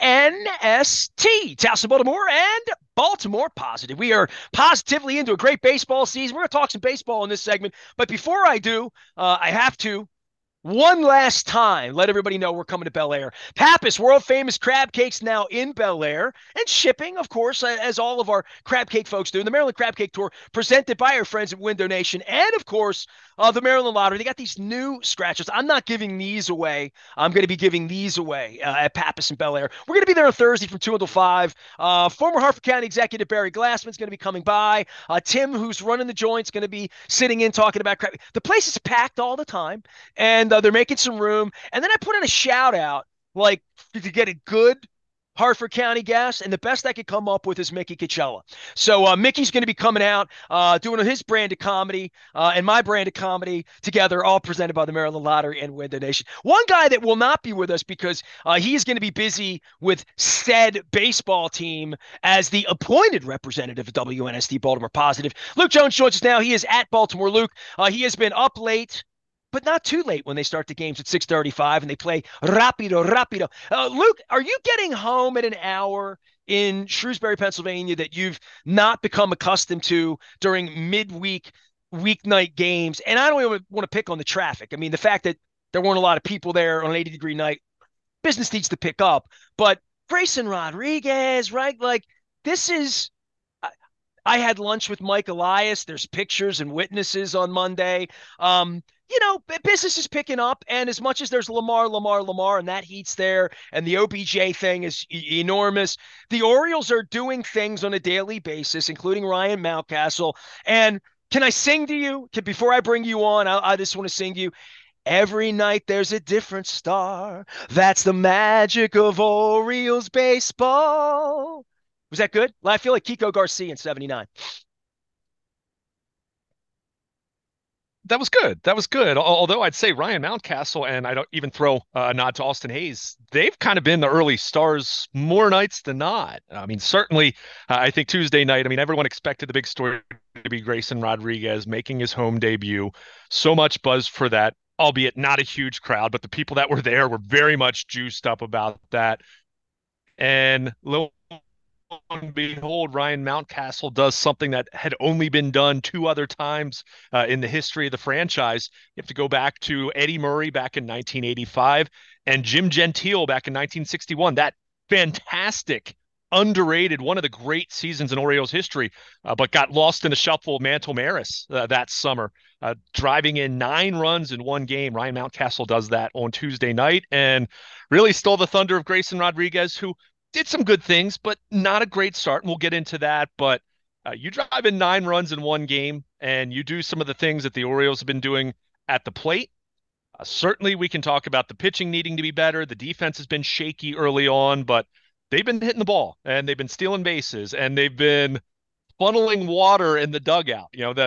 TNST, Towson Baltimore and Baltimore Positive. We are positively into a great baseball season. We're going to talk some baseball in this segment. But before I do, I have to one last time, let everybody know we're coming to Bel Air. Pappas, world famous crab cakes now in Bel Air and shipping, of course, as all of our crab cake folks do. The Maryland Crab Cake Tour presented by our friends at Window Nation and, of course, the Maryland Lottery. They got these new scratchers. I'm not giving these away. I'm going to be giving these away at Pappas and Bel Air. We're going to be there on Thursday from 2 until 5. Former Harford County Executive Barry Glassman's going to be coming by. Tim, who's running the joint's going to be sitting in talking about crab. The place is packed all the time. And they're making some room. And then I put in a shout out, like to get a good Harford County gas, and the best I could come up with is Mickey Coachella. So Mickey's going to be coming out, doing his brand of comedy and my brand of comedy together, all presented by the Maryland Lottery and Window Nation. One guy that will not be with us because he is going to be busy with said baseball team as the appointed representative of WNST Baltimore Positive. Luke Jones joins us now. He is at Baltimore Luke. He has been up late but not too late when they start the games at 6:35 and they play rapido. Luke, are you getting home at an hour in Shrewsbury, Pennsylvania that you've not become accustomed to during midweek weeknight games? And I don't even want to pick on the traffic. I mean, the fact that there weren't a lot of people there on an 80-degree night, business needs to pick up. But Grayson Rodriguez, right? Like this is I had lunch with Mike Elias. There's pictures and witnesses on Monday. Business is picking up. And as much as there's Lamar, and that heat's there, and the OBJ thing is enormous, the Orioles are doing things on a daily basis, including Ryan Mountcastle. And can I sing to you? Before I bring you on, I just want to sing to you. Every night there's a different star. That's the magic of Orioles baseball. Was that good? I feel like Kiko Garcia in 79. That was good. That was good. Although I'd say Ryan Mountcastle and I don't even throw a nod to Austin Hayes. They've kind of been the early stars more nights than not. I mean, certainly, I think Tuesday night. I mean, everyone expected the big story to be Grayson Rodriguez making his home debut. So much buzz for that, albeit not a huge crowd, but the people that were there were very much juiced up about that. And lo and behold, Ryan Mountcastle does something that had only been done two other times in the history of the franchise. You have to go back to Eddie Murray back in 1985 and Jim Gentile back in 1961. That fantastic, underrated, one of the great seasons in Orioles history, but got lost in the shuffle of Mantle Maris that summer, driving in 9 runs in one game. Ryan Mountcastle does that on Tuesday night and really stole the thunder of Grayson Rodriguez, who did some good things, but not a great start. And we'll get into that. But you drive in 9 runs in one game and you do some of the things that the Orioles have been doing at the plate. Certainly, we can talk about the pitching needing to be better. The defense has been shaky early on, but they've been hitting the ball and they've been stealing bases and they've been funneling water in the dugout. You know, the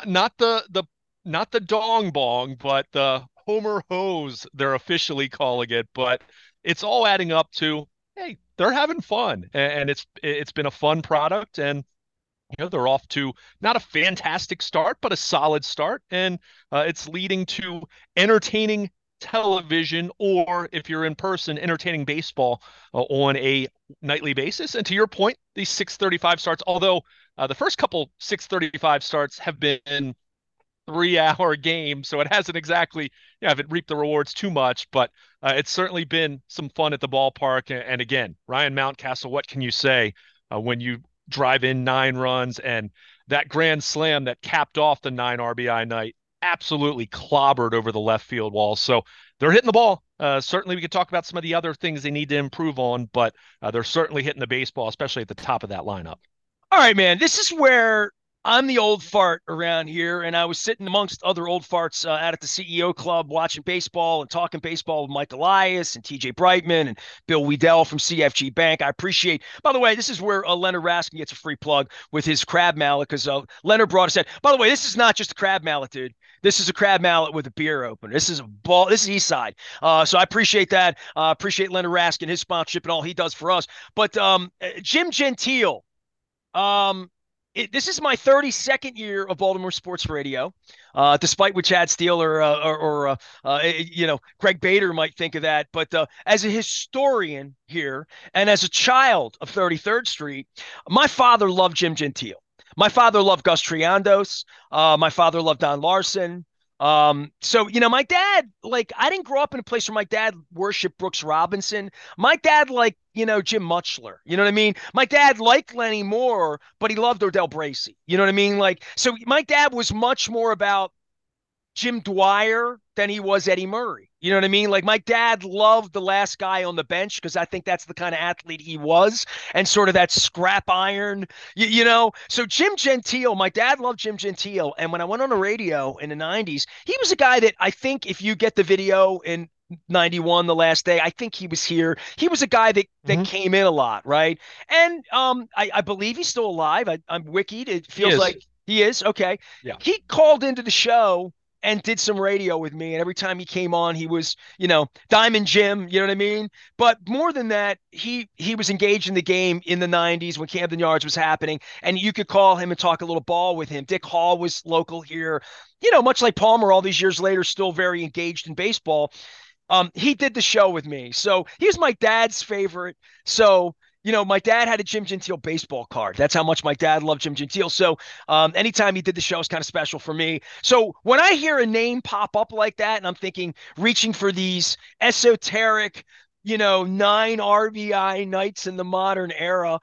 not the dong bong, but the Homer hose, they're officially calling it. But it's all adding up to, hey, they're having fun, and it's been a fun product, and they're off to not a fantastic start, but a solid start, and it's leading to entertaining television, or if you're in person, entertaining baseball on a nightly basis. And to your point, these 6:35 starts, although the first couple 6:35 starts have been 3-hour game, so it hasn't exactly, haven't reaped the rewards too much, but it's certainly been some fun at the ballpark. And again, Ryan Mountcastle, what can you say when you drive in 9 runs and that grand slam that capped off the 9 RBI night absolutely clobbered over the left field wall. So they're hitting the ball. Certainly we could talk about some of the other things they need to improve on, but they're certainly hitting the baseball, especially at the top of that lineup. All right, man. This is where I'm the old fart around here, and I was sitting amongst other old farts out at the CEO Club watching baseball and talking baseball with Mike Elias and TJ Brightman and Bill Weedell from CFG Bank. I appreciate, by the way, this is where Leonard Raskin gets a free plug with his crab mallet because Leonard brought us in. By the way, this is not just a crab mallet, dude. This is a crab mallet with a beer opener. This is a ball. This is East Side. So I appreciate that. Appreciate Leonard Raskin, his sponsorship and all he does for us. But Jim Gentile, um, this is my 32nd year of Baltimore sports radio, despite what Chad Steele or Greg Bader might think of that. But as a historian here and as a child of 33rd Street, my father loved Jim Gentile. My father loved Gus Triandos. My father loved Don Larson. So my dad, like, I didn't grow up in a place where my dad worshiped Brooks Robinson. My dad, like, Jim Mutchler. You know what I mean? My dad liked Lenny Moore, but he loved Odell Bracy. You know what I mean? Like, so my dad was much more about Jim Dwyer than he was Eddie Murray. You know what I mean? Like, my dad loved the last guy on the bench because I think that's the kind of athlete he was, and sort of that scrap iron, So Jim Gentile, my dad loved Jim Gentile. And when I went on the radio in the 90s, he was a guy that I think if you get the video in 91, the last day, I think he was here. He was a guy that Hmm. came in a lot, right? And I believe he's still alive. I'm wikied. It He feels is. like he is. Okay. Yeah. He called into the show and did some radio with me. And every time he came on, he was, Diamond Jim, you know what I mean? But more than that, he was engaged in the game in the 90s when Camden Yards was happening. And you could call him and talk a little ball with him. Dick Hall was local here, much like Palmer, all these years later, still very engaged in baseball. He did the show with me. So he was my dad's favorite. So, my dad had a Jim Gentile baseball card. That's how much my dad loved Jim Gentile. So, anytime he did the show is kind of special for me. So when I hear a name pop up like that, and I'm thinking reaching for these esoteric, 9 RBI nights in the modern era,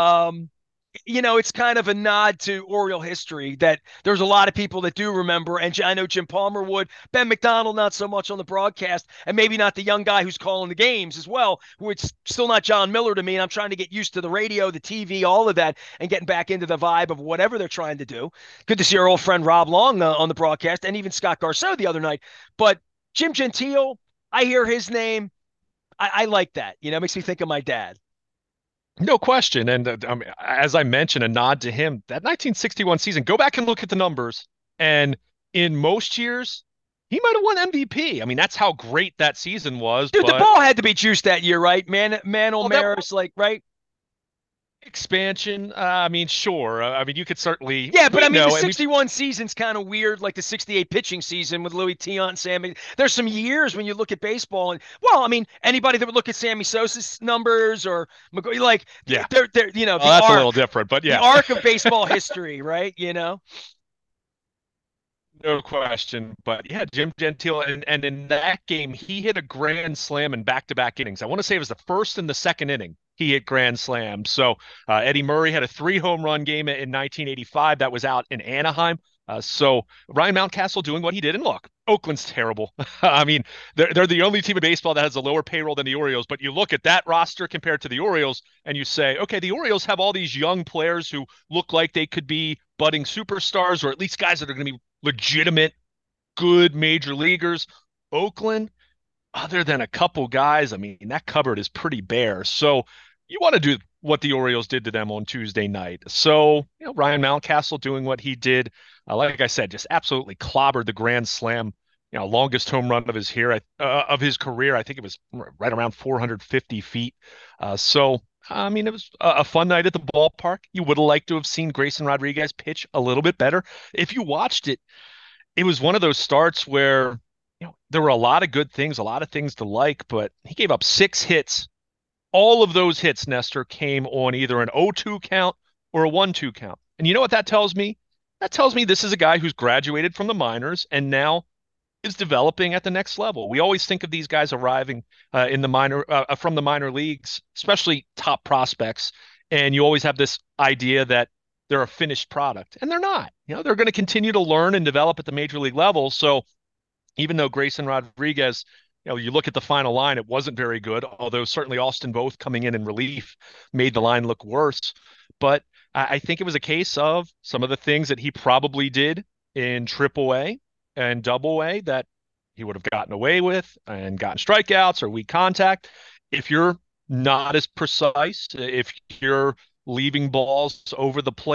it's kind of a nod to Oriole history that there's a lot of people that do remember. And I know Jim Palmer would, Ben McDonald, not so much on the broadcast, and maybe not the young guy who's calling the games as well, who it's still not John Miller to me. And I'm trying to get used to the radio, the TV, all of that, and getting back into the vibe of whatever they're trying to do. Good to see our old friend Rob Long on the broadcast, and even Scott Garceau the other night. But Jim Gentile, I hear his name. I like that. It makes me think of my dad. No question. And I mean, as I mentioned, a nod to him, that 1961 season, go back and look at the numbers. And in most years, he might have won MVP. I mean, that's how great that season was. Dude, the But, ball had to be juiced that year, right? Man well, that O'Mara's like, right? expansion, I mean, sure. I mean, you could certainly, Yeah, but we I mean, the know, I mean, 61 season's kind of weird, like the 68 pitching season with Louis Tiant and Sammy. There's some years when you look at baseball, and, well, I mean, anybody that would look at Sammy Sosa's numbers or like, yeah, they're well, that's a little different. But the yeah, arc of baseball history, right? no question. But yeah, Jim Gentile, and in that game, he hit a grand slam in back-to-back innings. I want to say it was the first and the second inning. He hit grand slam. So Eddie Murray had a 3 home run game in 1985 that was out in Anaheim. So Ryan Mountcastle doing what he did. And look, Oakland's terrible. I mean, they're the only team in baseball that has a lower payroll than the Orioles. But you look at that roster compared to the Orioles, and you say, okay, the Orioles have all these young players who look like they could be budding superstars, or at least guys that are going to be legitimate, good major leaguers. Oakland, other than a couple guys, I mean, that cupboard is pretty bare. So you want to do what the Orioles did to them on Tuesday night. So, Ryan Mountcastle doing what he did, like I said, just absolutely clobbered the grand slam, longest home run of of his career. I think it was right around 450 feet. So, I mean, it was a fun night at the ballpark. You would have liked to have seen Grayson Rodriguez pitch a little bit better. If you watched it, it was one of those starts where there were a lot of good things, a lot of things to like, but he gave up 6 hits. All of those hits, Nestor, came on either an 0-2 count or a 1-2 count. And you know what that tells me? That tells me this is a guy who's graduated from the minors and now is developing at the next level. We always think of these guys arriving in the from the minor leagues, especially top prospects, and you always have this idea that they're a finished product, and they're not. They're going to continue to learn and develop at the major league level. So even though Grayson Rodriguez, you look at the final line, it wasn't very good, although certainly Austin Voth coming in relief made the line look worse. But I think it was a case of some of the things that he probably did in AAA and Double-A that he would have gotten away with and gotten strikeouts or weak contact. If you're not as precise, if you're leaving balls over the plate,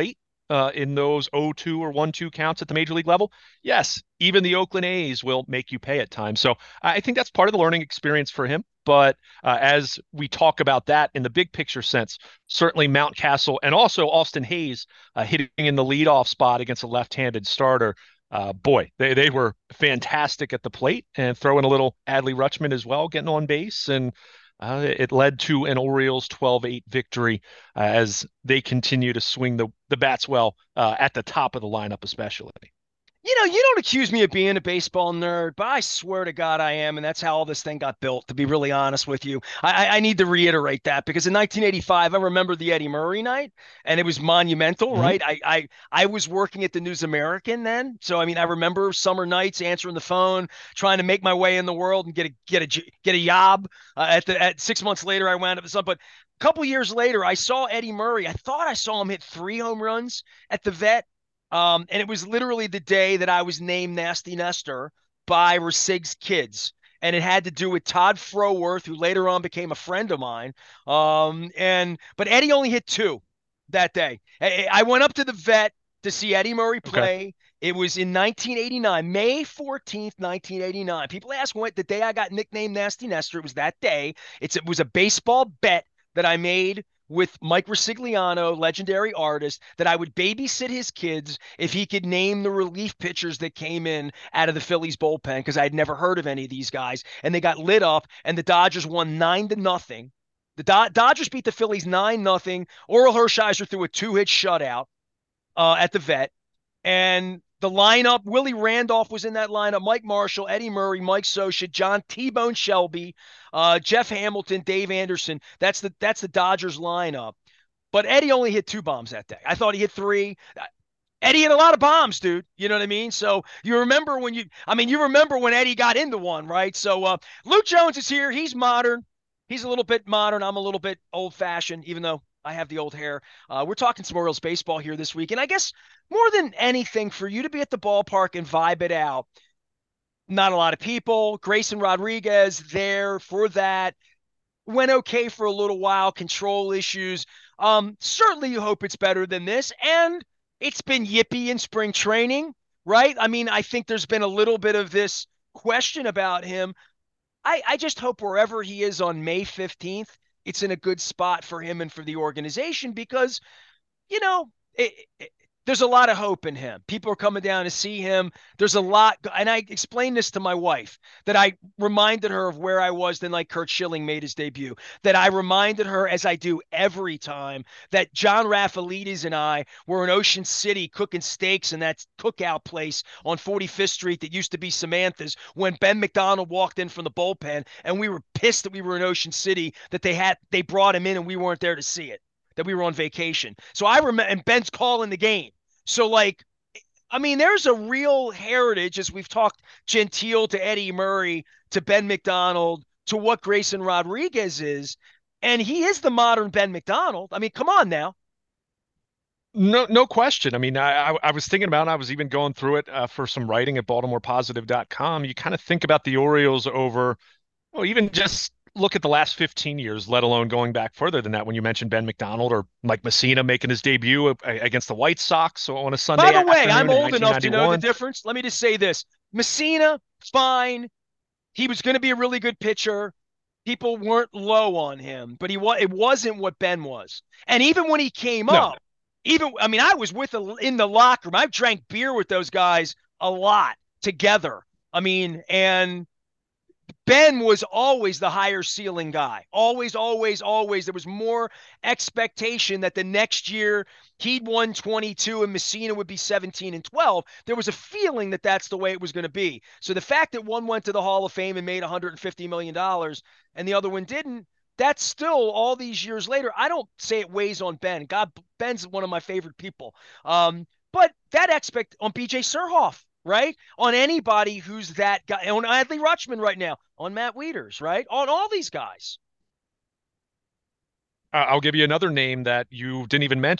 in those 0-2 or 1-2 counts at the major league level, yes, even the Oakland A's will make you pay at times. So I think that's part of the learning experience for him. But as we talk about that in the big picture sense, certainly Mountcastle and also Austin Hayes hitting in the leadoff spot against a left-handed starter. Boy, they were fantastic at the plate and throwing a little Adley Rutschman as well, getting on base. And it led to an Orioles 12-8 victory as they continue to swing the bats well at the top of the lineup, especially. You don't accuse me of being a baseball nerd, but I swear to God I am, and that's how all this thing got built, to be really honest with you. I need to reiterate that because in 1985, I remember the Eddie Murray night, and it was monumental, Mhm. right? I was working at the News American then, so I mean, I remember summer nights answering the phone, trying to make my way in the world and get a job. At 6 months later, I wound up with something, but a couple years later, I saw Eddie Murray. I thought I saw him hit 3 home runs at the Vet. And it was literally the day that I was named Nasty Nestor by Rasig's kids. And it had to do with Todd Froworth, who later on became a friend of mine. But Eddie only hit two that day. I went up to the Vet to see Eddie Murray Okay. play. It was in 1989, May 14th, 1989. People ask what the day I got nicknamed Nasty Nestor. It was that day. It was a baseball bet that I made with Mike Resigliano, legendary artist, that I would babysit his kids if he could name the relief pitchers that came in out of the Phillies bullpen because I had never heard of any of these guys. And they got lit up, and the Dodgers won 9-0. The Dodgers beat the Phillies 9-0. Oral Hershiser threw a two-hit shutout at the Vet. And the lineup, Willie Randolph was in that lineup, Mike Marshall, Eddie Murray, Mike Scioscia, John T-Bone Shelby, Jeff Hamilton, Dave Anderson. That's the Dodgers lineup. But Eddie only hit two bombs that day. I thought he hit three. Eddie hit a lot of bombs, dude. You know what I mean? So you remember when Eddie got into one, right? So Luke Jones is here. He's modern. He's a little bit modern. I'm a little bit old fashioned, even though I have the old hair. We're talking some Orioles baseball here this week. And I guess more than anything, for you to be at the ballpark and vibe it out, not a lot of people. Grayson Rodriguez there for that. Went okay for a little while, control issues. Certainly you hope it's better than this. And it's been yippee in spring training, right? I mean, I think there's been a little bit of this question about him. I just hope wherever he is on May 15th, it's in a good spot for him and for the organization because you know, there's a lot of hope in him. People are coming down to see him. There's a lot. And I explained this to my wife that I reminded her of where I was then, like Kurt Schilling made his debut. That I reminded her, as I do every time, that John Raffalides and I were in Ocean City cooking steaks in that cookout place on 45th Street that used to be Samantha's when Ben McDonald walked in from the bullpen. And we were pissed that we were in Ocean City, that they brought him in and we weren't there to see it, that we were on vacation. So I remember, and Ben's calling the game. So, like, I mean, there's a real heritage as we've talked Gentile to Eddie Murray to Ben McDonald to what Grayson Rodriguez is. And he is the modern Ben McDonald. I mean, come on now. No, no question. I mean, I was thinking about it. I was even going through it for some writing at BaltimorePositive.com. You kind of think about the Orioles over, well, even just look at the last 15 years, let alone going back further than that. When you mentioned Ben McDonald or Mike Messina making his debut against the White Sox on a By Sunday the way, I'm afternoon in old enough to know the 1991. difference. Let me just say this. Messina, fine. He was going to be a really good pitcher. People weren't low on him, but it wasn't what Ben was. And even when he came No, up, I mean, I was in the locker room. I drank beer with those guys a lot together. I mean, and Ben was always the higher ceiling guy. Always, always, always. There was more expectation that the next year he'd won 22 and Messina would be 17 and 12. There was a feeling that that's the way it was going to be. So the fact that one went to the Hall of Fame and made $150 million and the other one didn't, that's still all these years later. I don't say it weighs on Ben. God, Ben's one of my favorite people. But that expect on BJ Surhoff, right? On anybody who's that guy, on Adley Rutschman right now, on Matt Wieters, right? On all these guys. I'll give you another name that you didn't even mention.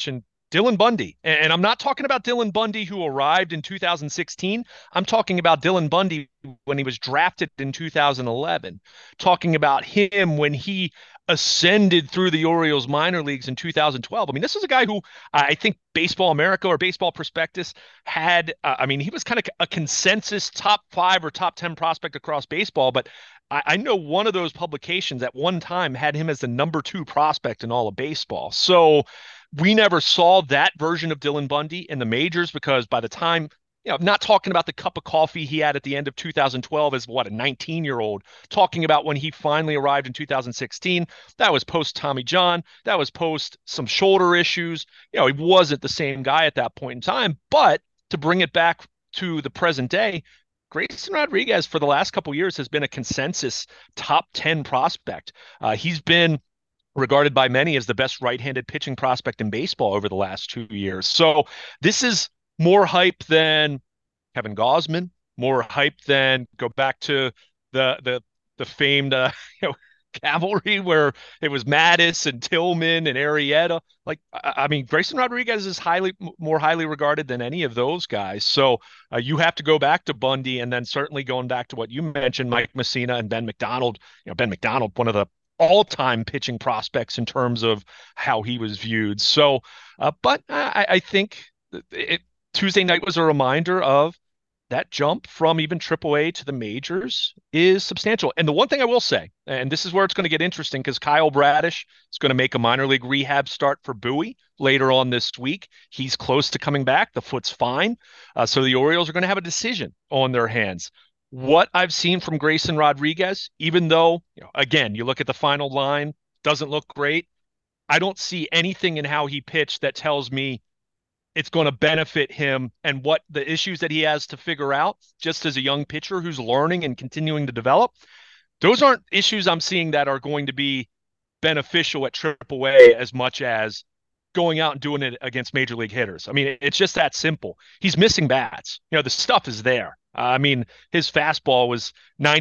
Dylan Bundy. And I'm not talking about Dylan Bundy who arrived in 2016. I'm talking about Dylan Bundy when he was drafted in 2011. Talking about him when he ascended through the Orioles minor leagues in 2012. I mean, this is a guy who I think Baseball America or Baseball Prospectus had. I mean, he was kind of a consensus top 5 or top 10 prospect across baseball, but I know one of those publications at one time had him as the number 2 prospect in all of baseball. So we never saw that version of Dylan Bundy in the majors because by the time, I'm not talking about the cup of coffee he had at the end of 2012 as what, a 19-year-old, talking about when he finally arrived in 2016. That was post Tommy John. That was post some shoulder issues. He wasn't the same guy at that point in time. But to bring it back to the present day, Grayson Rodriguez for the last couple years has been a consensus top 10 prospect. He's been regarded by many as the best right-handed pitching prospect in baseball over the last 2 years. So this is more hype than Kevin Gausman, more hype than go back to the famed you know cavalry where it was Mattis and Tillman and Arrieta. Like I mean, Grayson Rodriguez is more highly regarded than any of those guys. So you have to go back to Bundy, and then certainly going back to what you mentioned, Mike Messina and Ben McDonald. Ben McDonald, one of the all-time pitching prospects in terms of how he was viewed. So, but I think Tuesday night was a reminder of that jump from even AAA to the majors is substantial. And the one thing I will say, and this is where it's going to get interesting because Kyle Bradish is going to make a minor league rehab start for Bowie later on this week. He's close to coming back. The foot's fine. So the Orioles are going to have a decision on their hands. What I've seen from Grayson Rodriguez, even though, again, you look at the final line, doesn't look great. I don't see anything in how he pitched that tells me it's going to benefit him and what the issues that he has to figure out just as a young pitcher who's learning and continuing to develop. Those aren't issues I'm seeing that are going to be beneficial at AAA as much as going out and doing it against major league hitters. I mean, it's just that simple. He's missing bats. The stuff is there. I mean, his fastball was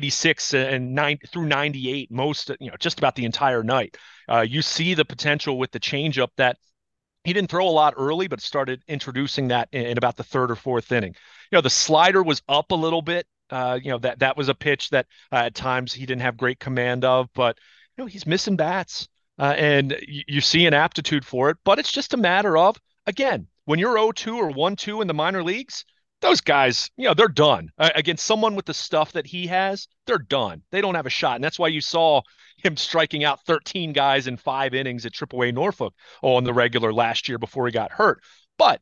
96 and 9 through 98 most, just about the entire night. You see the potential with the changeup that he didn't throw a lot early, but started introducing that in about the third or fourth inning. The slider was up a little bit. That was a pitch that at times he didn't have great command of, but he's missing bats. And you see an aptitude for it, but it's just a matter of, again, when you're 0-2 or 1-2 in the minor leagues, those guys, they're done. Against someone with the stuff that he has, they're done. They don't have a shot. And that's why you saw him striking out 13 guys in 5 innings at AAA Norfolk on the regular last year before he got hurt. But,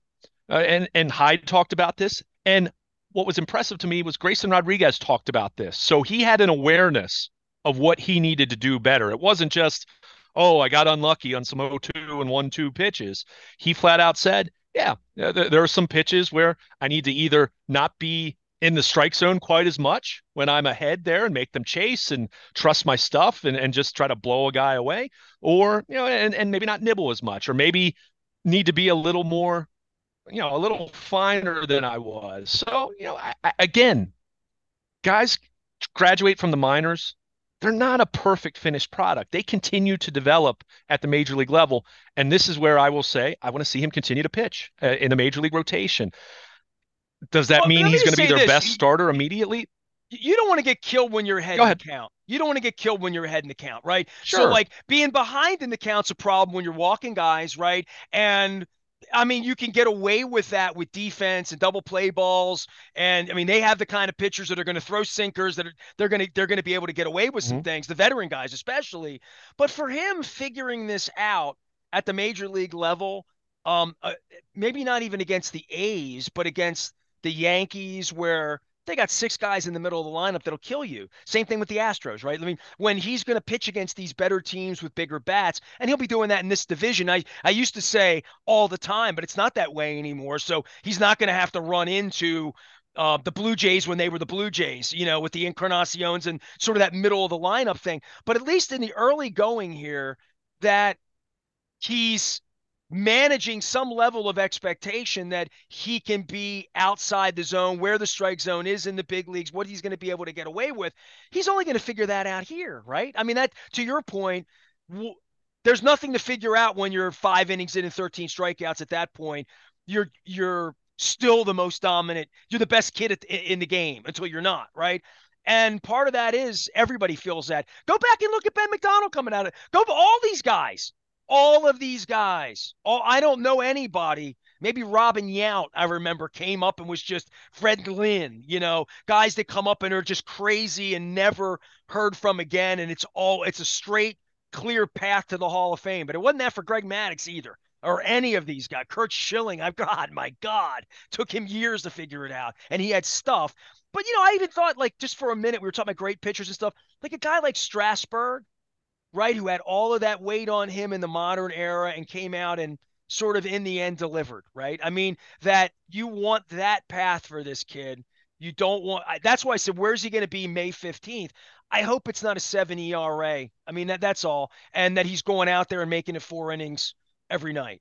and Hyde talked about this. And what was impressive to me was Grayson Rodriguez talked about this. So he had an awareness of what he needed to do better. It wasn't just, oh, I got unlucky on some 0-2 and 1-2 pitches. He flat out said, yeah, there are some pitches where I need to either not be in the strike zone quite as much when I'm ahead there and make them chase and trust my stuff and just try to blow a guy away, or, and maybe not nibble as much, or maybe need to be a little more, a little finer than I was. So, again, guys graduate from the minors. They're not a perfect finished product. They continue to develop at the major league level. And this is where I will say, I want to see him continue to pitch in the major league rotation. Does that mean he's going to be their best starter immediately? You don't want to get killed when you're ahead in the count. You don't want to get killed when you're ahead in the count, right? Sure. So like being behind in the count's a problem when you're walking guys, right? And I mean, you can get away with that with defense and double play balls. And I mean, they have the kind of pitchers that are going to throw sinkers that they're going to be able to get away with some things, the veteran guys especially. But for him figuring this out at the major league level, maybe not even against the A's, but against the Yankees where they got 6 guys in the middle of the lineup that'll kill you. Same thing with the Astros, right? I mean, when he's going to pitch against these better teams with bigger bats, and he'll be doing that in this division. I used to say all the time, but it's not that way anymore. So he's not going to have to run into the Blue Jays when they were the Blue Jays, with the Encarnaciones and sort of that middle of the lineup thing. But at least in the early going here, that he's managing some level of expectation that he can be outside the zone, where the strike zone is in the big leagues, what he's going to be able to get away with. He's only going to figure that out here, right? I mean, that, to your point, there's nothing to figure out when you're 5 innings in and 13 strikeouts at that point. You're still the most dominant. You're the best kid in the game until you're not, right? And part of that is everybody feels that. Go back and look at Ben McDonald coming out of go all these guys, all of these guys. All I don't know anybody. Maybe Robin Yount, I remember, came up and was just Fred Lynn, guys that come up and are just crazy and never heard from again. And it's a straight, clear path to the Hall of Fame. But it wasn't that for Greg Maddux either, or any of these guys. Curt Schilling, my God, took him years to figure it out. And he had stuff. But, I even thought, like, just for a minute, we were talking about great pitchers and stuff, like a guy like Strasburg, right, who had all of that weight on him in the modern era and came out and sort of in the end delivered, right? I mean, that you want that path for this kid. You don't want, that's why I said, where's he going to be May 15th? I hope it's not a 7 ERA. I mean, that's all. And that he's going out there and making it 4 innings every night.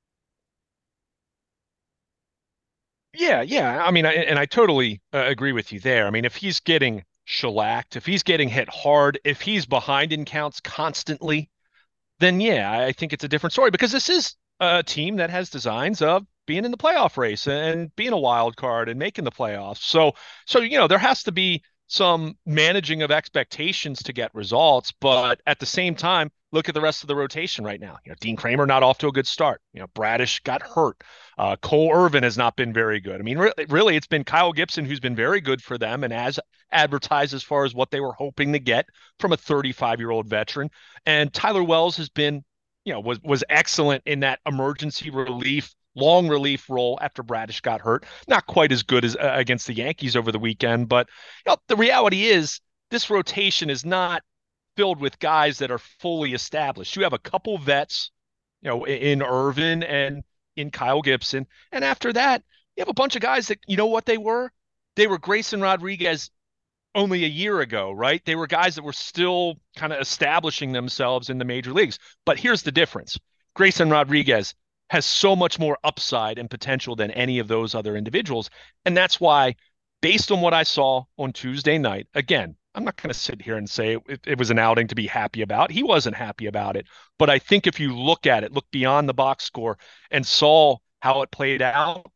Yeah, yeah. I mean, and I totally agree with you there. I mean, if he's getting shellacked, if he's getting hit hard, if he's behind in counts constantly, then yeah, I think it's a different story because this is a team that has designs of being in the playoff race and being a wild card and making the playoffs. So there has to be some managing of expectations to get results, but at the same time, look at the rest of the rotation right now. Dean Kramer not off to a good start. Bradish got hurt. Cole Irvin has not been very good. I mean, really, it's been Kyle Gibson who's been very good for them and as advertised as far as what they were hoping to get from a 35-year-old veteran. And Tyler Wells has been, was excellent in that emergency relief, long relief role after Bradish got hurt. Not quite as good as against the Yankees over the weekend, but the reality is this rotation is not filled with guys that are fully established. You have a couple vets, in Irvin and in Kyle Gibson, and after that, you have a bunch of guys that what they were. They were Grayson Rodriguez only a year ago, right? They were guys that were still kind of establishing themselves in the major leagues. But here's the difference. Grayson Rodriguez has so much more upside and potential than any of those other individuals. And that's why, based on what I saw on Tuesday night, again, I'm not going to sit here and say it was an outing to be happy about. He wasn't happy about it. But I think if you look at it, look beyond the box score and saw how it played out,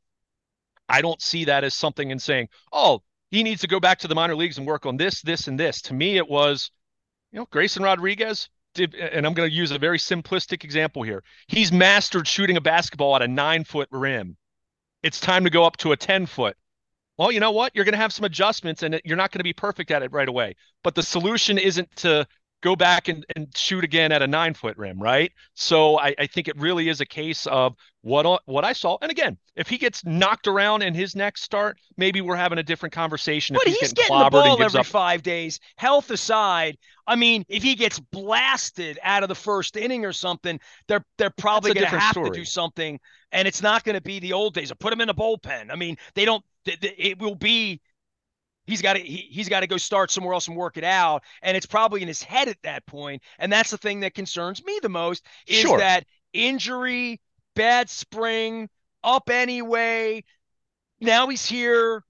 I don't see that as something and saying, oh, he needs to go back to the minor leagues and work on this, this, and this. To me, it was, Grayson Rodriguez did, and I'm going to use a very simplistic example here. He's mastered shooting a basketball at a 9-foot rim. It's time to go up to a 10-foot. Well, you know what? You're going to have some adjustments and you're not going to be perfect at it right away. But the solution isn't to go back and shoot again at a 9-foot rim, right? So I think it really is a case of what I saw. And again, if he gets knocked around in his next start, maybe we're having a different conversation. But if he's getting getting the ball every up 5 days, health aside. I mean, if he gets blasted out of the first inning or something, they're probably going to have to do something, and it's not going to be the old days of put him in the bullpen. I mean, they don't. It will be. He's got to go start somewhere else and work it out, and it's probably in his head at that point. And that's the thing that concerns me the most is that injury, bad spring, up anyway. Now he's here.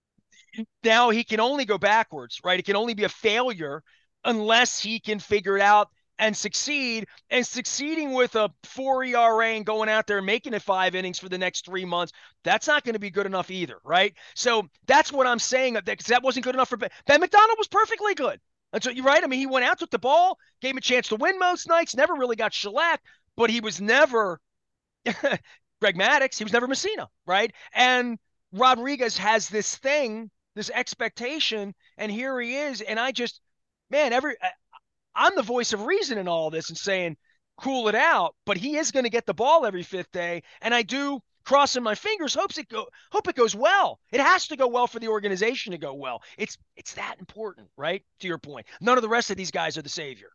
Now he can only go backwards, right? It can only be a failure unless he can figure it out and succeed. And succeeding with a 4 ERA and going out there and making it 5 innings for the next 3 months, that's not going to be good enough either, right? So that's what I'm saying, because that wasn't good enough for Ben. Ben McDonald was perfectly good. That's what you're right. I mean, he went out, took the ball, gave him a chance to win most nights, never really got shellacked, but he was never Greg Maddux. He was never Messina, right? And Rodriguez has this thing, this expectation, and here he is. And I just, man, I'm the voice of reason in all this and saying, cool it out, but he is going to get the ball every fifth day. And I do, crossing my fingers, hope it goes well. It has to go well for the organization to go well. It's that important, right? To your point. None of the rest of these guys are the savior.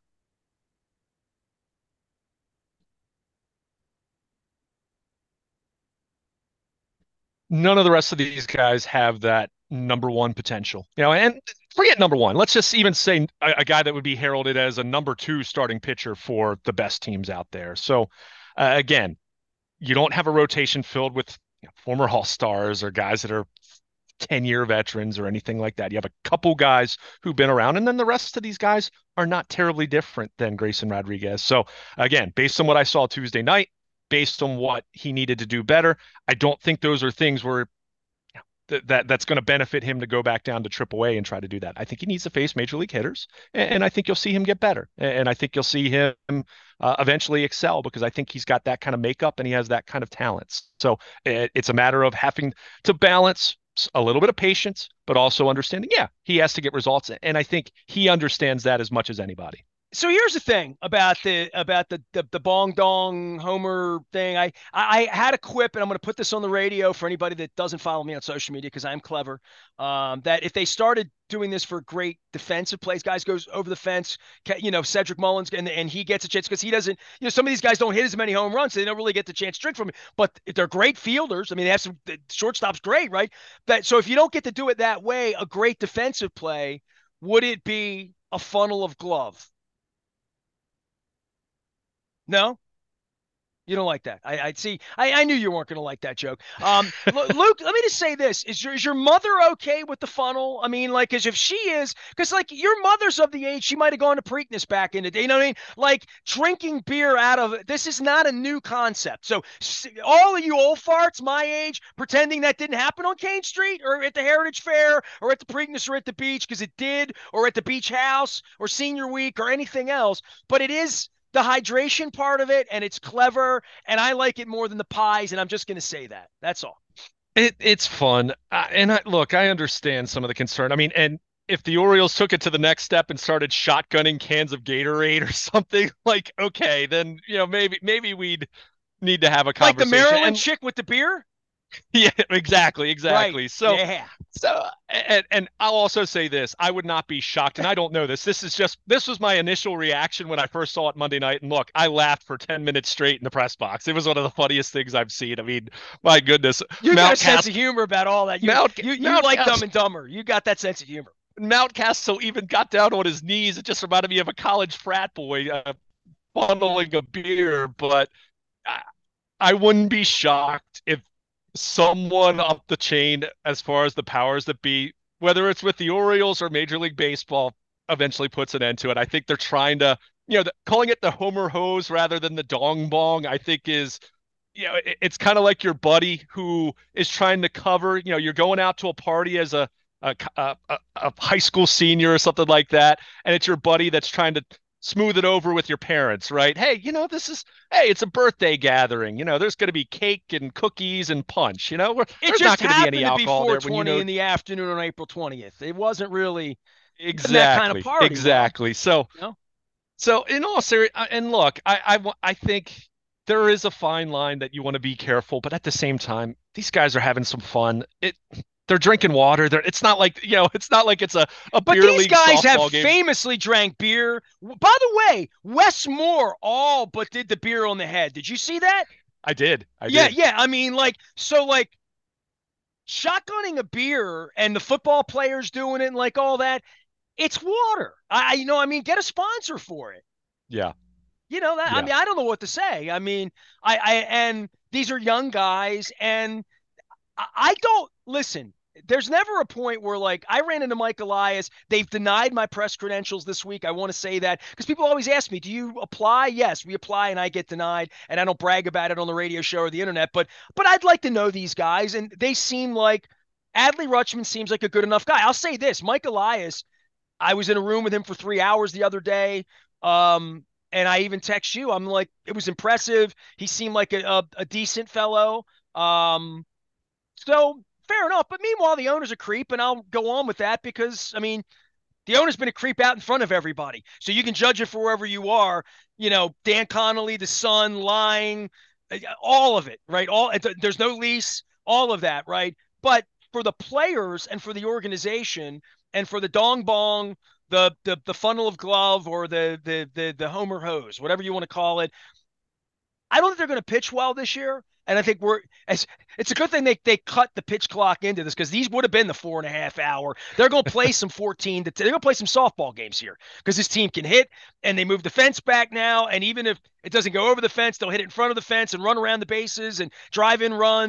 None of the rest of these guys have that number one potential, and forget number one. Let's just even say a guy that would be heralded as a number two starting pitcher for the best teams out there. So again, you don't have a rotation filled with former All-Stars or guys that are 10-year veterans or anything like that. You have a couple guys who've been around, and then the rest of these guys are not terribly different than Grayson Rodriguez. So again, based on what I saw Tuesday night, based on what he needed to do better, I don't think those are things where that's going to benefit him to go back down to AAA and try to do that. I think he needs to face major league hitters, and I think you'll see him get better, and I think you'll see him eventually excel because I think he's got that kind of makeup and he has that kind of talents. So it's a matter of having to balance a little bit of patience, but also understanding, yeah, he has to get results, and I think he understands that as much as anybody. So here's the thing about the bong dong homer thing. I had a quip, and I'm going to put this on the radio for anybody that doesn't follow me on social media because I'm clever. That if they started doing this for great defensive plays, guys goes over the fence, Cedric Mullins, and he gets a chance because he doesn't. Some of these guys don't hit as many home runs, so they don't really get the chance to drink from it. But they're great fielders. I mean, they have the shortstop's great, right? So if you don't get to do it that way, a great defensive play, would it be a funnel of glove? No, you don't like that. I see. I knew you weren't going to like that joke. Luke, let me just say this: is your mother okay with the funnel? I mean, like, as if she is, because like your mother's of the age, she might have gone to Preakness back in the day. You know what I mean? Like drinking beer out of this is not a new concept. So all of you old farts my age pretending that didn't happen on Kane Street or at the Heritage Fair or at the Preakness or at the beach because it did, or at the beach house or senior week or anything else. But it is the hydration part of it, and it's clever, and I like it more than the pies, and I'm just going to say that. That's all. It's fun, and look, I understand some of the concern. I mean, and if the Orioles took it to the next step and started shotgunning cans of Gatorade or something, like, okay, then maybe we'd need to have a Like the conversation. Maryland chick with the beer? Yeah, exactly. Right. So, Yeah. and I'll also say this: I would not be shocked, and I don't know this. This was my initial reaction when I first saw it Monday night, and look, I laughed for 10 minutes straight in the press box. It was one of the funniest things I've seen. I mean, my goodness, You got a sense of humor about all that. You like Dumb and Dumber. You got that sense of humor. Mountcastle even got down on his knees. It just reminded me of a college frat boy funneling a beer, but I wouldn't be shocked if someone up the chain, as far as the powers that be, whether it's with the Orioles or Major League Baseball, eventually puts an end to it. I think they're trying to, calling it the Homer hose rather than the dong bong, I think is, it's kind of like your buddy who is trying to cover, you're going out to a party as a high school senior or something like that, and it's your buddy that's trying to smooth it over with your parents, right? Hey, it's a birthday gathering. There's going to be cake and cookies and punch. There's not going to be any alcohol there when 4:20 in the afternoon on April 20th. It wasn't really that kind of exactly, party. exactly. So, You know? so in all serious, and look, I think there is a fine line that you want to be careful, but at the same time, these guys are having some fun. They're drinking water. It's not like it's a But beer these league guys have softball game. famously drank beer. By the way, Wes Moore all but did the beer on the head. Did you see that? I did. Yeah. I mean, like shotgunning a beer and the football players doing it and like all that. It's water. I mean, get a sponsor for it. Yeah. That. I Yeah. mean, I don't know what to say. I mean, and these are young guys, and I don't listen. There's never a point where like I ran into Mike Elias. They've denied my press credentials this week. I want to say that because people always ask me, do you apply? Yes, we apply and I get denied and I don't brag about it on the radio show or the internet, but I'd like to know these guys and they seem like Adley Rutschman seems like a good enough guy. I'll say this, Mike Elias, I was in a room with him for 3 hours the other day. And I even text you. I'm like, it was impressive. He seemed like a decent fellow. So fair enough. But meanwhile, the owner's a creep, and I'll go on with that because, I mean, the owner's been a creep out in front of everybody. So you can judge it for wherever you are. Dan Connolly, the son, lying, all of it, right? There's no lease, all of that, right? But for the players and for the organization and for the dong bong, the funnel of glove or the Homer hose, whatever you want to call it, I don't think they're going to pitch well this year. And I think it's a good thing they cut the pitch clock into this because these would have been the 4.5 hour. They're going to play some 14 to they're going to play some softball games here because this team can hit and they move the fence back now. And even if it doesn't go over the fence, they'll hit it in front of the fence and run around the bases and drive in runs. And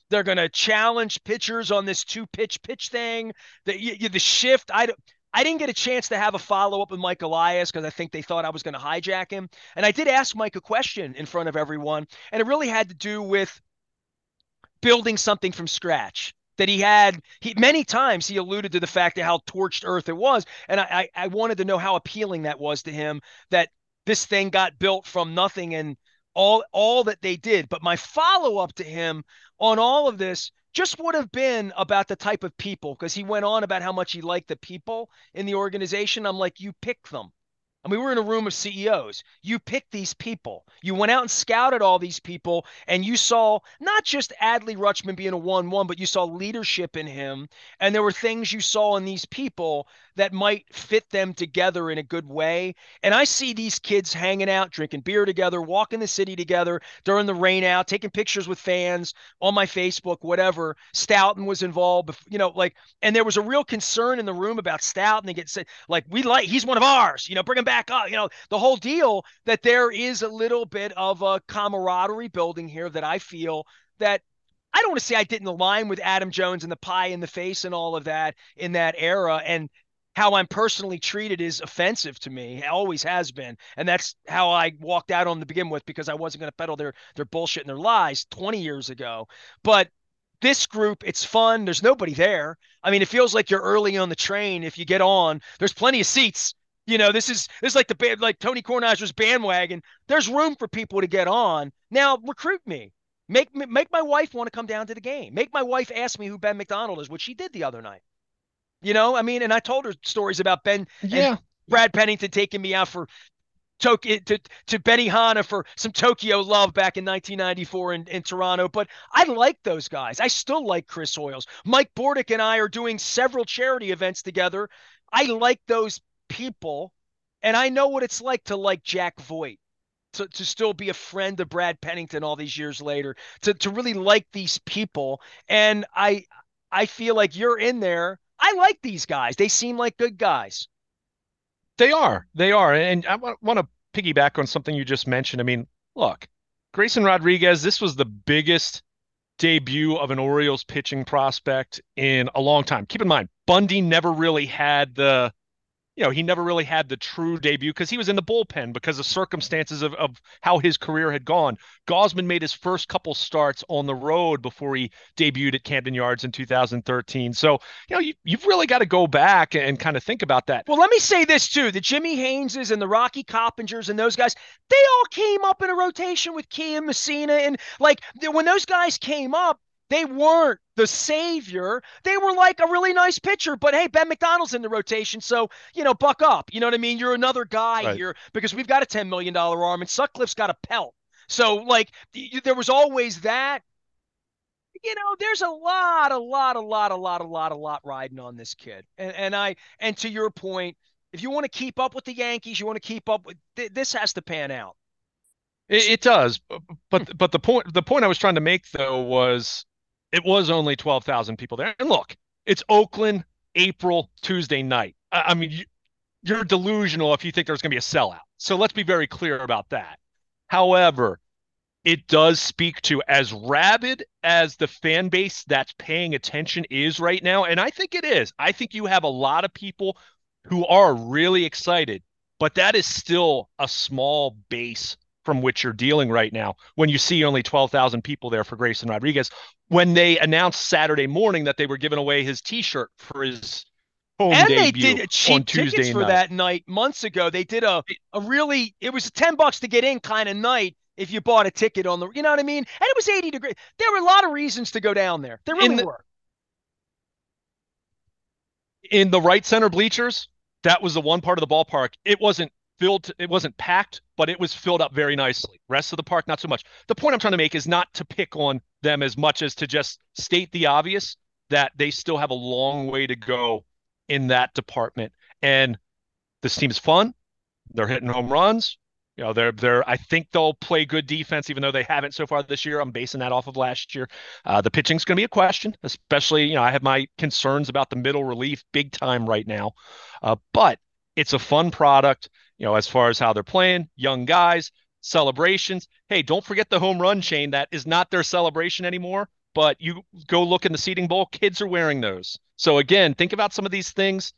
They're going to challenge pitchers on this two-pitch pitch thing. The shift. I didn't get a chance to have a follow-up with Mike Elias because I think they thought I was going to hijack him. And I did ask Mike a question in front of everyone, and it really had to do with building something from scratch. That he many times he alluded to the fact of how torched earth it was. And I wanted to know how appealing that was to him, that this thing got built from nothing and all that they did. But my follow-up to him on all of this just would have been about the type of people, because he went on about how much he liked the people in the organization. I'm like, you pick them. I mean, we were in a room of CEOs. You picked these people. You went out and scouted all these people, and you saw not just Adley Rutschman being a 1-1, but you saw leadership in him. And there were things you saw in these people that might fit them together in a good way. And I see these kids hanging out, drinking beer together, walking the city together during the rain out, taking pictures with fans on my Facebook, whatever. Stoughton was involved, and there was a real concern in the room about Stoughton. They get said, like, he's one of ours, bring him back up, the whole deal, that there is a little bit of a camaraderie building here that I feel that I don't want to say I didn't align with Adam Jones and the pie in the face and all of that in that era. And how I'm personally treated is offensive to me. It always has been. And that's how I walked out on to begin with, because I wasn't going to peddle their bullshit and their lies 20 years ago. But this group, it's fun. There's nobody there. I mean, it feels like you're early on the train. If you get on, there's plenty of seats. This is like like Tony Kornheiser's bandwagon. There's room for people to get on. Now recruit me. Make my wife want to come down to the game. Make my wife ask me who Ben McDonald is, which she did the other night. I mean, and I told her stories about Ben and Brad Pennington taking me out for Tokyo to Benihana for some Tokyo love back in 1994 in Toronto. But I like those guys. I still like Chris Hoyles. Mike Bordick and I are doing several charity events together. I like those people, and I know what it's like to like Jack Voigt, to still be a friend of Brad Pennington all these years later, to really like these people. And I feel like you're in there. I like these guys. They seem like good guys. They are. They are. And I want to piggyback on something you just mentioned. I mean, look, Grayson Rodriguez, this was the biggest debut of an Orioles pitching prospect in a long time. Keep in mind, Bundy never really had he never really had the true debut because he was in the bullpen because of circumstances of how his career had gone. Gausman made his first couple starts on the road before he debuted at Camden Yards in 2013. So, you've really got to go back and kind of think about that. Well, let me say this too. The Jimmy Hayneses and the Rocky Coppingers and those guys, they all came up in a rotation with Kian Messina. And like when those guys came up, they weren't the savior. They were like a really nice pitcher, but hey, Ben McDonald's in the rotation, so buck up. You know what I mean? You're another guy here because we've got a $10 million arm and Sutcliffe's got a pelt. So like there was always that. There's a lot riding on this kid. And to your point, if you want to keep up with the Yankees, you want to keep up with this has to pan out. It does, but the point I was trying to make though was it was only 12,000 people there. And look, it's Oakland, April, Tuesday night. I mean, you're delusional if you think there's going to be a sellout. So let's be very clear about that. However, it does speak to as rabid as the fan base that's paying attention is right now. And I think it is. I think you have a lot of people who are really excited, but that is still a small base from which you're dealing right now when you see only 12,000 people there for Grayson Rodriguez. When they announced Saturday morning that they were giving away his T-shirt for his home debut, and they did cheap tickets for that night months ago. They did it was $10 to get in kind of night if you bought a ticket on you know what I mean? And it was 80 degrees. There were a lot of reasons to go down there. There really were. In the right center bleachers, that was the one part of the ballpark. It wasn't packed, but it was filled up very nicely. Rest of the park, not so much. The point I'm trying to make is not to pick on them as much as to just state the obvious that they still have a long way to go in that department. And this team is fun. They're hitting home runs. I think they'll play good defense, even though they haven't so far this year. I'm basing that off of last year. The pitching's going to be a question, especially, I have my concerns about the middle relief big time right now. But it's a fun product, as far as how they're playing, young guys, celebrations. Hey, don't forget the home run chain. That is not their celebration anymore, but you go look in the seating bowl, kids are wearing those. So again, think about some of these things,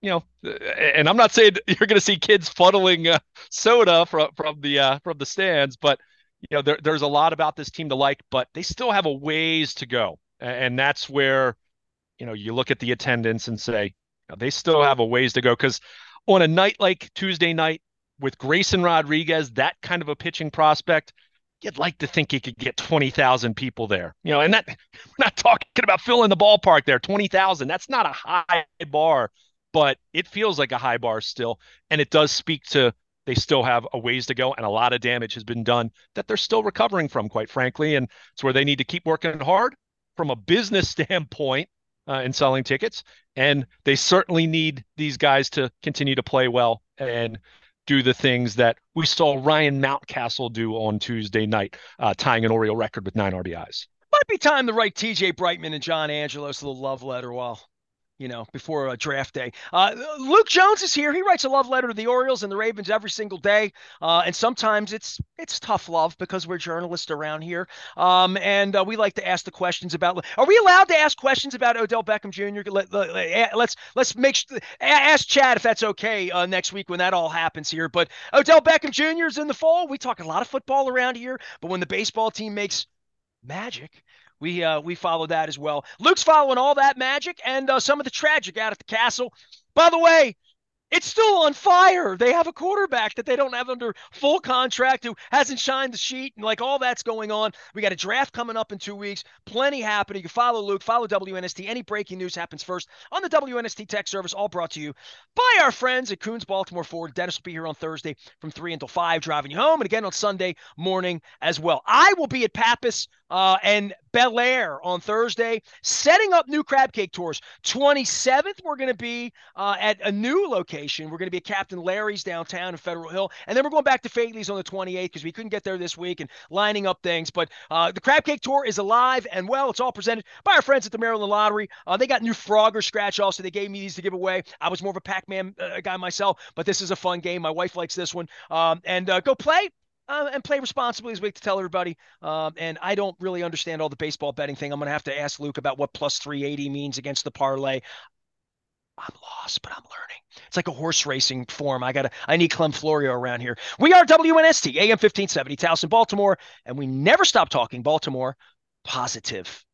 and I'm not saying you're going to see kids funneling soda from the stands, but there's a lot about this team to like, but they still have a ways to go, and that's where you look at the attendance and say they still have a ways to go because on a night like Tuesday night with Grayson Rodriguez, that kind of a pitching prospect, you'd like to think he could get 20,000 people there. And that we're not talking about filling the ballpark there. 20,000, that's not a high bar, but it feels like a high bar still. And it does speak to they still have a ways to go and a lot of damage has been done that they're still recovering from, quite frankly. And it's where they need to keep working hard from a business standpoint in selling tickets. And they certainly need these guys to continue to play well and do the things that we saw Ryan Mountcastle do on Tuesday night, tying an Oriole record with 9 RBIs. Might be time to write TJ Brightman and John Angelos a little love letter while before a draft day. Luke Jones is here. He writes a love letter to the Orioles and the Ravens every single day. And sometimes it's tough love because we're journalists around here. And we like to ask the questions about, are we allowed to ask questions about Odell Beckham Jr.? Let's ask Chad if that's okay next week when that all happens here. But Odell Beckham Jr. is in the fall. We talk a lot of football around here, but when the baseball team makes magic, we follow that as well. Luke's following all that magic and some of the tragic out at the Castle. By the way, it's still on fire. They have a quarterback that they don't have under full contract who hasn't shined the sheet, and like all that's going on. We got a draft coming up in 2 weeks. Plenty happening. You can follow Luke, follow WNST. Any breaking news happens first on the WNST tech service, all brought to you by our friends at Coons Baltimore Ford. Dennis will be here on Thursday from 3 until 5, driving you home, and again on Sunday morning as well. I will be at Pappas and Bel Air on Thursday, setting up new crab cake tours. 27th, we're going to be at a new location. We're going to be at Captain Larry's downtown in Federal Hill. And then we're going back to Fatley's on the 28th because we couldn't get there this week and lining up things. But the crab cake tour is alive and well. It's all presented by our friends at the Maryland Lottery. They got new Frogger scratch offs, so they gave me these to give away. I was more of a Pac-Man guy myself, but this is a fun game. My wife likes this one. And go play. And play responsibly as we like to tell everybody. And I don't really understand all the baseball betting thing. I'm going to have to ask Luke about what plus 380 means against the parlay. I'm lost, but I'm learning. It's like a horse racing form. I need Clem Florio around here. We are WNST, AM 1570, Towson, Baltimore, and we never stop talking Baltimore positive.